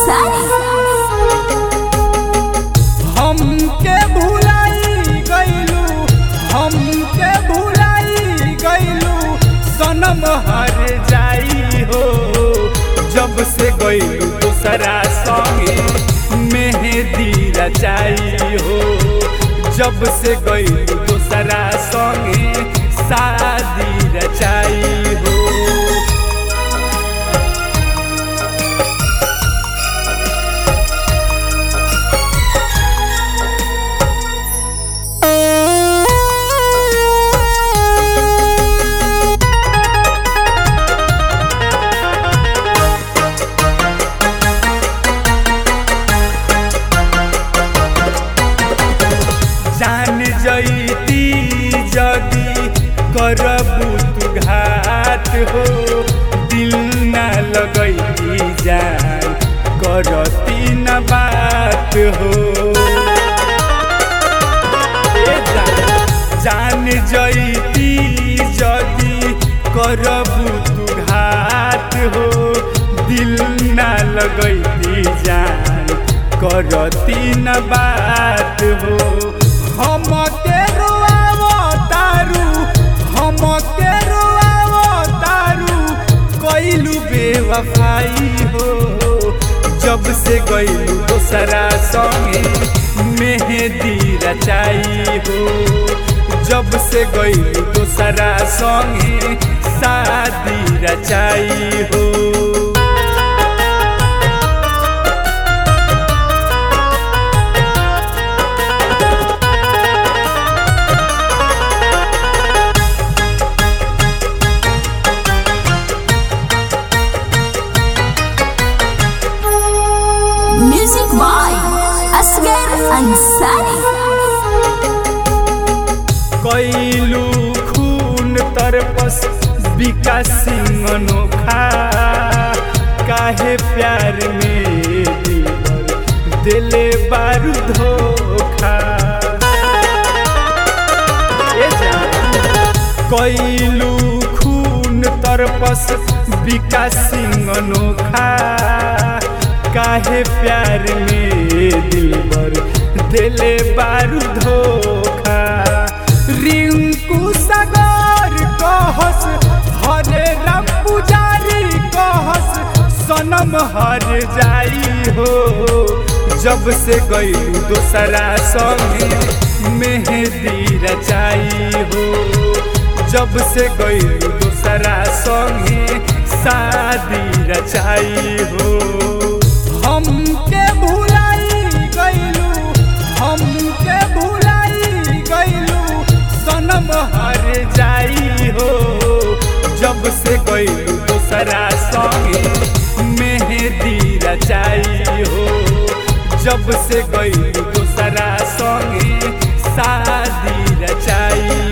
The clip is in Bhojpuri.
अंसारी। हमके भुलाई गइलू, हमके भुलाई गइलू, सनम हर जाई हो। जब से गइलू दूसरा संगे मेहंदी रचाई हो। जब से गइलू दूसरा संगे शादी रचाई हो। जान जईती जदी करबू तू घात हो। दिल न लगैती जान करती न बात हो। जान जईती जदी करबू तू घात हो। दिल न लगैती जान करती न बात हो। हमके रोआवो तारू, हमके रोआवो तारू, कइलू बेवफाई हो। जब से गइलू दूसरा संगे मेहंदी रचाई हो। जब से गइलू दूसरा संगे शादी रचाई हो। Music by Asgar Ansari. कइलू खून तरपस विकास सिंह अनोखा। काहे प्यार में दिले बारू धोखा। कइलू खून तरपस विकास सिंह अनोखा। काहे प्यार में दिलबर दिले बारू धोखा। रिंकू सागर कहस हरे राम पुजारी कहस सनम हर जाई हो। जब से गइलू दूसरा संगे मेहंदी रचाई हो। जब से गइलू दूसरा संगे शादी रचाई हो। हमके भुलाई गइलू, हमके भुलाई गइलू, सनम हर जाई हो। जब से गइलू दूसरा संगे मेहंदी रचाई हो। जब से गइलू दूसरा संगे शादी रचाई